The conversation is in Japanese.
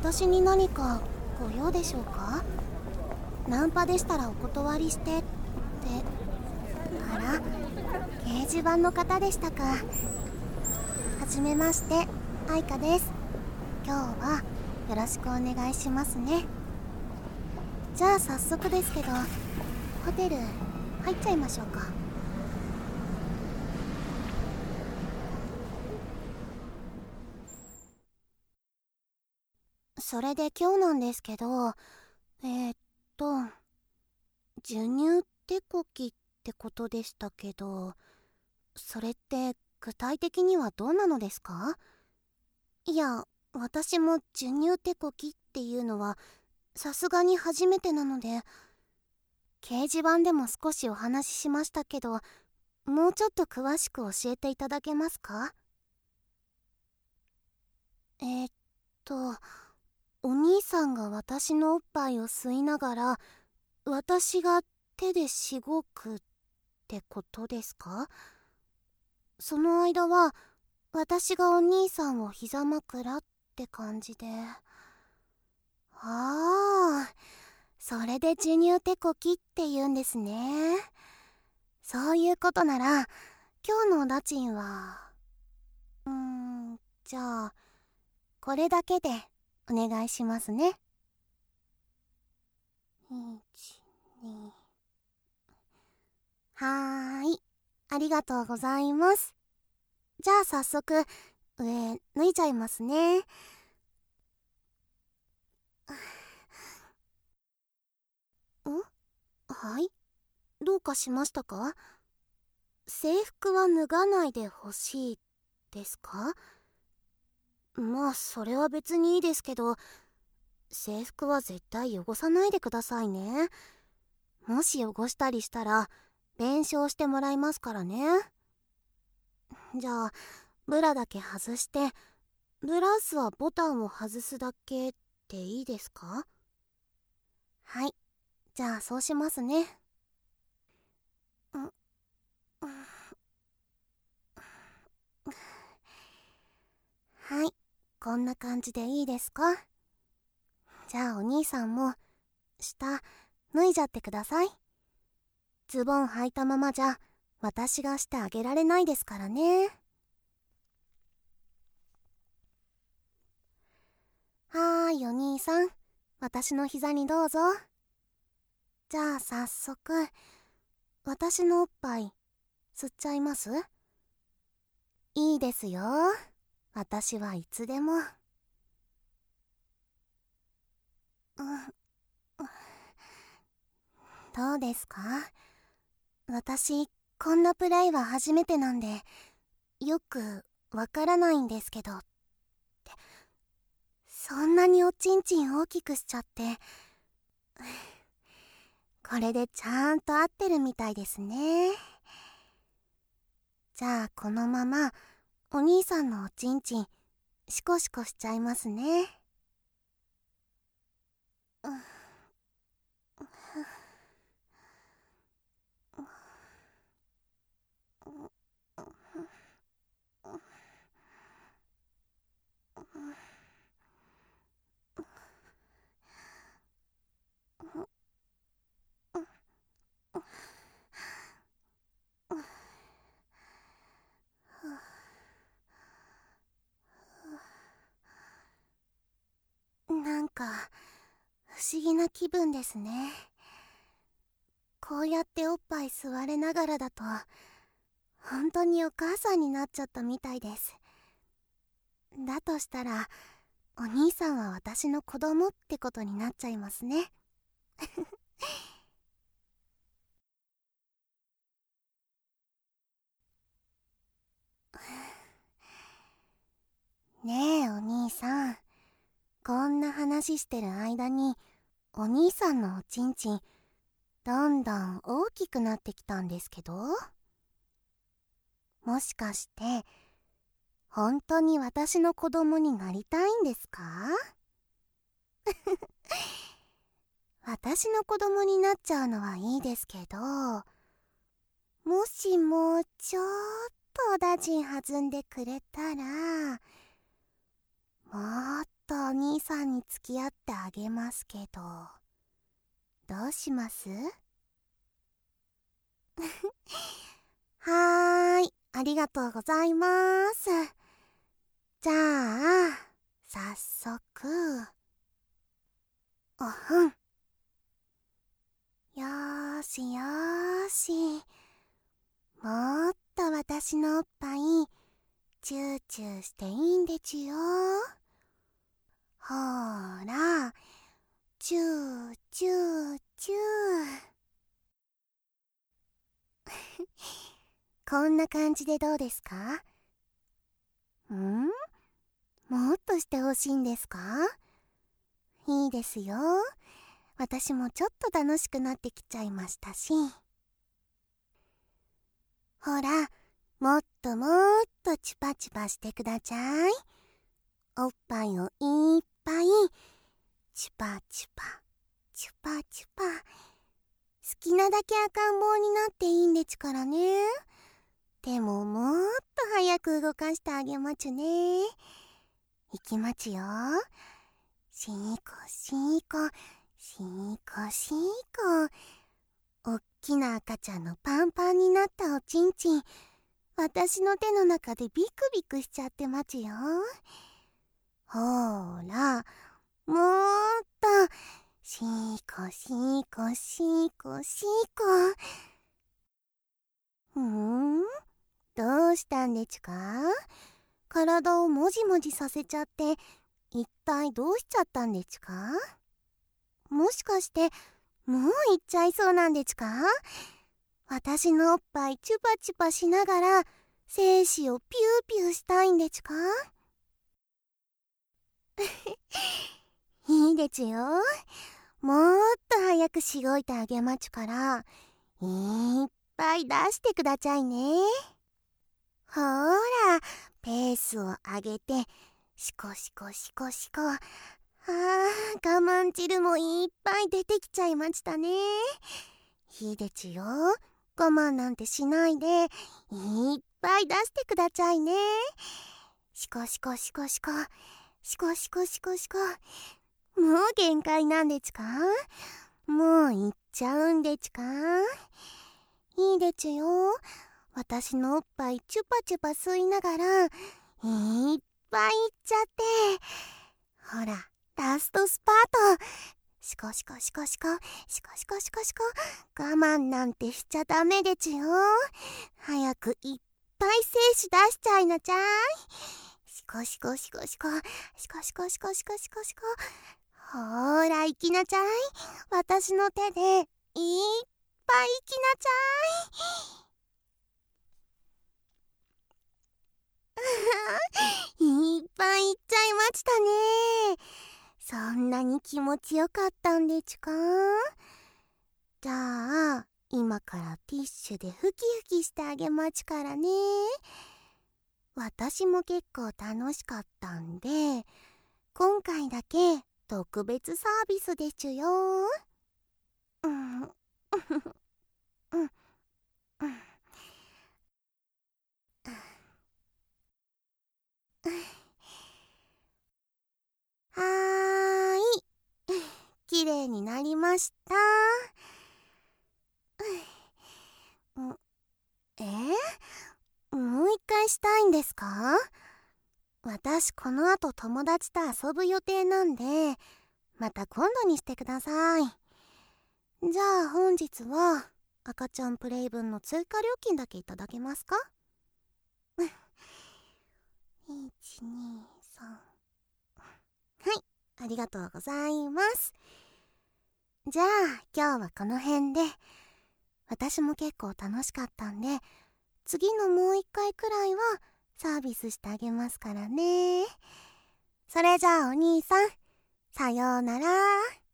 私に何かご用でしょうか？ナンパでしたらお断りしてって。あら、掲示板の方でしたか。はじめまして、愛花です。今日はよろしくお願いしますね。じゃあ早速ですけど、ホテル入っちゃいましょうか。それで今日なんですけど、えーっと授乳手こきってことでしたけど、それって具体的にはどんなのですか？いや、私も授乳手こきっていうのはさすがに初めてなので。掲示板でも少しお話ししましたけど、もうちょっと詳しく教えていただけますか？えーっとお兄さんが私のおっぱいを吸いながら、私が手でしごくってことですか？その間は私がお兄さんを膝枕って感じで。ああ、それで授乳手こきって言うんですね。そういうことなら今日のお駄賃はじゃあこれだけでお願いしますね。12。はーい、ありがとうございます。じゃあ早速上脱いじゃいますね。はい、どうかしましたか？制服は脱がないでほしいですか？まあそれは別にいいですけど、制服は絶対汚さないでくださいね。もし汚したりしたら弁償してもらいますからね。じゃあブラだけ外して、ブラウスはボタンを外すだけでいいですか？はい、じゃあそうしますね。はい、こんな感じでいいですか？じゃあお兄さんも下脱いじゃってください。ズボン履いたままじゃ私がしてあげられないですからね。はーい、お兄さん、私の膝にどうぞ。じゃあ早速私のおっぱい吸っちゃいます？いいですよ、私はいつでも。どうですか？私こんなプレイは初めてなんでよくわからないんですけど。そんなにおちんちん大きくしちゃって。これでちゃんと合ってるみたいですね。じゃあこのままお兄さんのおちんちんシコシコしちゃいますね。なんか不思議な気分ですね。こうやっておっぱい吸われながらだと本当にお母さんになっちゃったみたいです。だとしたらお兄さんは私の子供ってことになっちゃいますね。ねえお兄さん、こんな話してる間にお兄さんのおちんちんどんどん大きくなってきたんですけど、もしかして本当に私の子供になりたいんですか？私の子供になっちゃうのはいいですけど、もしもうちょっとおだちん弾んでくれたら、もっとお兄さんに付き合ってあげますけど、どうします？はーい、ありがとうございます。じゃあ、早速、おふん。よーしよーし。もっと私のおっぱい、チューチューしていいんでちゅよ。ほーら、チューチューチュー。こんな感じでどうですか？もっとしてほしいんですか？いいですよ。私もちょっと楽しくなってきちゃいましたし。ほら、もっともっとチュパチュパしてください。おっぱいをいっぱい、チュパチュパ、チュパチュパ。好きなだけ赤ん坊になっていいんでちゅからね。でももっと早く動かしてあげまちゅね。いきまちよ。シーコシーコ、シーコシーコ。おっきな赤ちゃんのパンパンになったおちんちん、私の手の中でビクビクしちゃってまちよ。ほーら、もっと、シーコシーコシーコシーコ。どうしたんでちゅか？体をもじもじさせちゃって、一体どうしちゃったんでちゅか？もしかして、もう行っちゃいそうなんでちゅか？私のおっぱいチュパチュパしながら、精子をピューピューしたいんでちゅか？いいでちゅよ。もっと早くしごいてあげまちゅから、いっぱい出してくだちゃいね。ほーら、ペースを上げて、シコシコシコシコ。我慢汁もいっぱい出てきちゃいましたね。いいでちゅよ。我慢なんてしないで、いっぱい出してくだちゃいね。シコシコシコシコ、シコシコシコシコ。もう限界なんでちゅか？もう行っちゃうんでちゅか？いいでちゅよ。私のおっぱいチュパチュパ吸いながら、いっぱいいっちゃって。ほら、ラストスパート。シコシコシコシコ、シコシコシコシコ。我慢なんてしちゃダメでちゅよ。早くいっぱい精子出しちゃいなちゃい。シコシコシコシコ、シコシコシコシコシコシコ。ほーら、行きなちゃい。私の手でいっぱい行きなちゃい。いっぱい行っちゃいましたね。そんなに気持ちよかったんでちゅか？じゃあ、今からティッシュでふきふきしてあげまちゅからね。私も結構楽しかったんで、今回だけ特別サービスでちゅよ。うん、うん、うん。はーい。きれいになりました。もう一回したいんですか？私この後友達と遊ぶ予定なんで、また今度にしてください。じゃあ本日は赤ちゃんプレイ分の追加料金だけいただけますか？123。はい、ありがとうございます。じゃあ今日はこの辺で。私も結構楽しかったんで、次のもう一回くらいはサービスしてあげますからね。それじゃあお兄さん、さようなら。